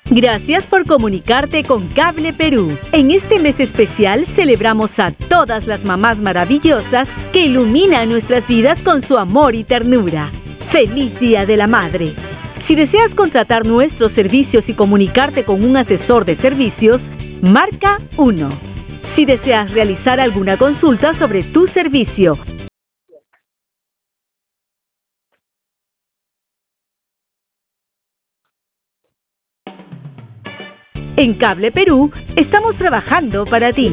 Gracias por comunicarte con Cable Perú. En este mes especial celebramos a todas las mamás maravillosas que iluminan nuestras vidas con su amor y ternura. ¡Feliz Día de la Madre! Si deseas contratar nuestros servicios y comunicarte con un asesor de servicios, marca 1. Si deseas realizar alguna consulta sobre tu servicio, en Cable Perú estamos trabajando para ti.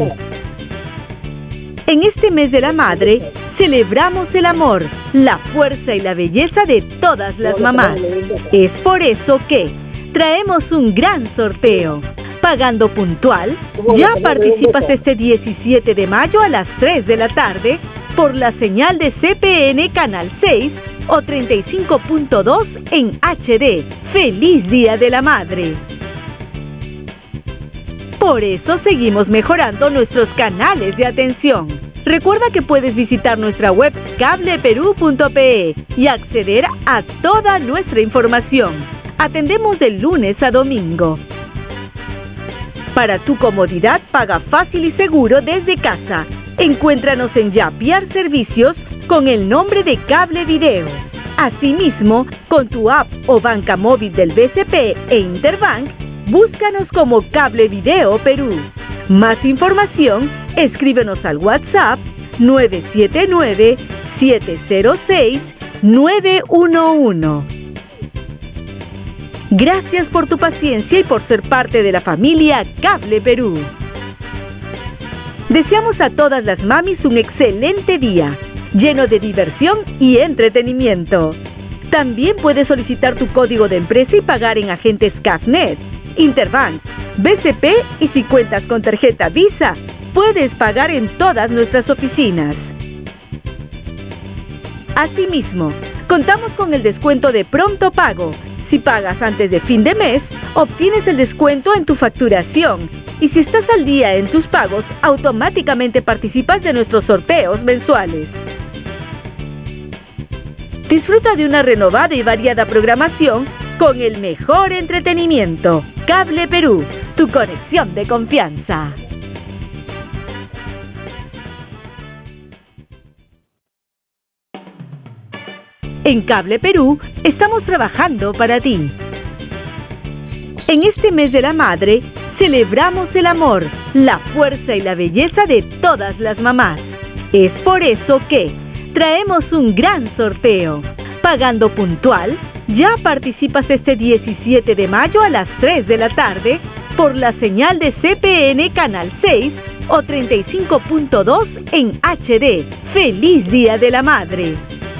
En este mes de la madre, celebramos el amor, la fuerza y la belleza de todas las mamás. Es por eso que traemos un gran sorteo. Pagando puntual, ya participas este 17 de mayo a las 3 de la tarde por la señal de CPN Canal 6 o 35.2 en HD. ¡Feliz Día de la Madre! Por eso seguimos mejorando nuestros canales de atención. Recuerda que puedes visitar nuestra web cableperú.pe y acceder a toda nuestra información. Atendemos de lunes a domingo. Para tu comodidad, paga fácil y seguro desde casa. Encuéntranos en Yapiar Servicios con el nombre de Cable Video. Asimismo, con tu app o banca móvil del BCP e Interbank, búscanos como Cable Video Perú. Más información, escríbenos al WhatsApp 979-706-911. Gracias por tu paciencia y por ser parte de la familia Cable Perú. Deseamos a todas las mamis un excelente día, lleno de diversión y entretenimiento. También puedes solicitar tu código de empresa y pagar en agentes CAFNet, Interbank, BCP y si cuentas con tarjeta Visa, puedes pagar en todas nuestras oficinas. Asimismo, contamos con el descuento de pronto pago. Si pagas antes de fin de mes, obtienes el descuento en tu facturación. Y si estás al día en tus pagos, automáticamente participas de nuestros sorteos mensuales. Disfruta de una renovada y variada programación con el mejor entretenimiento. Cable Perú, tu conexión de confianza. En Cable Perú estamos trabajando para ti. En este mes de la madre, celebramos el amor, la fuerza y la belleza de todas las mamás. Es por eso que traemos un gran sorteo. Pagando puntual, ya participas este 17 de mayo a las 3 de la tarde por la señal de CPN Canal 6 o 35.2 en HD. ¡Feliz Día de la Madre!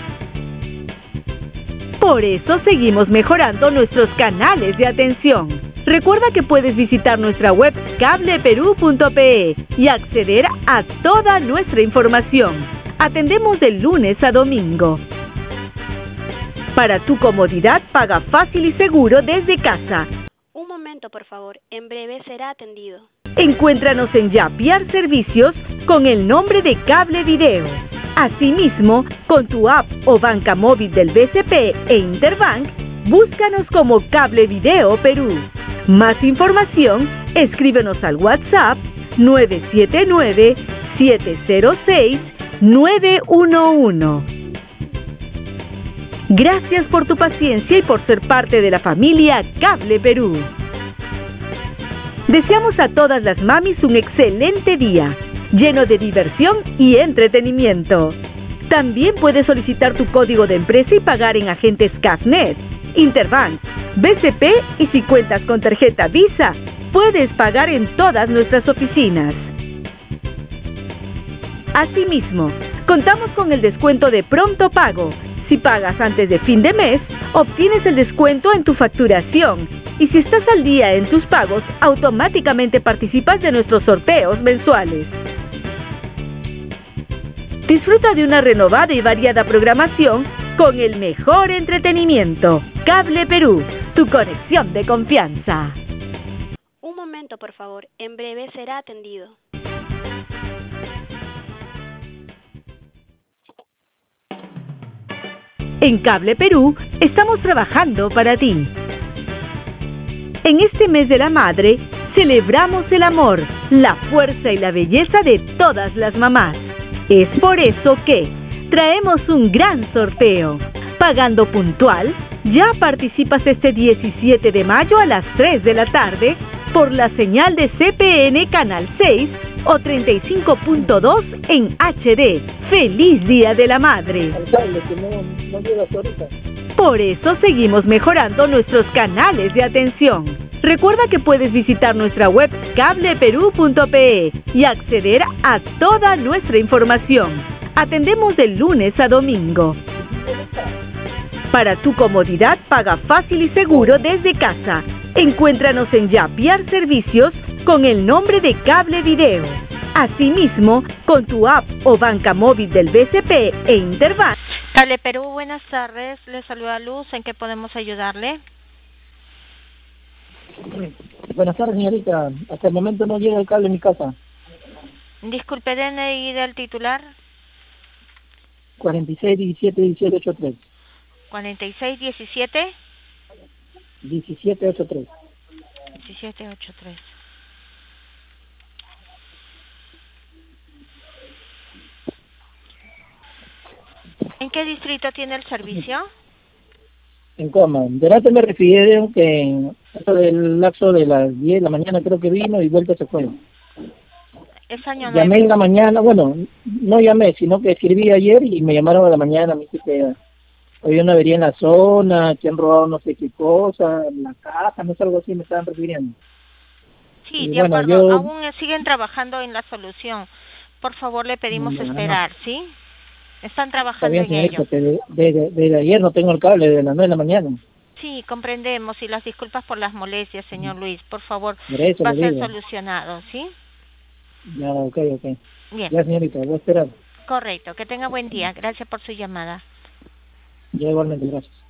Por eso seguimos mejorando nuestros canales de atención. Recuerda que puedes visitar nuestra web cableperú.pe y acceder a toda nuestra información. Atendemos de lunes a domingo. Para tu comodidad, paga fácil y seguro desde casa. Un momento, por favor. En breve será atendido. Encuéntranos en Yapiar Servicios con el nombre de Cable Video. Asimismo, con tu app o banca móvil del BCP e Interbank, búscanos como Cable Video Perú. Más información, escríbenos al WhatsApp 979-706-911. Gracias por tu paciencia y por ser parte de la familia Cable Perú. Deseamos a todas las mamis un excelente día, lleno de diversión y entretenimiento. También puedes solicitar tu código de empresa y pagar en agentes CAFNet, Interbank, BCP y si cuentas con tarjeta Visa, puedes pagar en todas nuestras oficinas. Asimismo, contamos con el descuento de pronto pago. Si pagas antes de fin de mes, obtienes el descuento en tu facturación. Y si estás al día en tus pagos, automáticamente participas de nuestros sorteos mensuales. Disfruta de una renovada y variada programación con el mejor entretenimiento. Cable Perú, tu conexión de confianza. Un momento, por favor. En breve será atendido. En Cable Perú estamos trabajando para ti. En este mes de la madre, celebramos el amor, la fuerza y la belleza de todas las mamás. Es por eso que traemos un gran sorteo. Pagando puntual, ya participas este 17 de mayo a las 3 de la tarde por la señal de CPN Canal 6 o 35.2 en HD. ¡Feliz Día de la Madre! Por eso seguimos mejorando nuestros canales de atención. Recuerda que puedes visitar nuestra web cableperú.pe y acceder a toda nuestra información. Atendemos de lunes a domingo. Para tu comodidad, paga fácil y seguro desde casa. Encuéntranos en Yapiar Servicios con el nombre de Cable Video. Asimismo, con tu app o banca móvil del BCP e Interbank. Cable Perú, buenas tardes. Le saluda Luz. ¿En qué podemos ayudarle? Buenas tardes, señorita. Hasta el momento no llega el cable en mi casa. Disculpe, DNI del titular. 46 17 17 83. 46 17 17 83. 17 83. ¿En qué distrito tiene el servicio? En coma. Delante me refirieron que en el lapso de las 10 de la mañana creo que vino y vuelta se fue. Es año Llamé nuevo. en la mañana, bueno, no llamé, sino que escribí ayer y me llamaron a la mañana, me dice que había una avería en la zona, que han robado no sé qué cosa, en la casa, no sé, algo así me estaban refiriendo. Sí, Y de bueno, acuerdo. yo- Aún siguen trabajando en la solución. Por favor, le pedimos No. esperar, ¿sí? Están Está trabajando bien, en señorita, ello. que desde ayer no tengo el cable, desde las 9 de la mañana. Sí, comprendemos y las disculpas por las molestias, señor Luis. Por favor, Por eso va a le ser digo. solucionado, ¿sí? Ya, ok. Bien, Ya, señorita, voy a esperar. correcto. Que tenga buen día. Gracias por su llamada. Ya igualmente, gracias.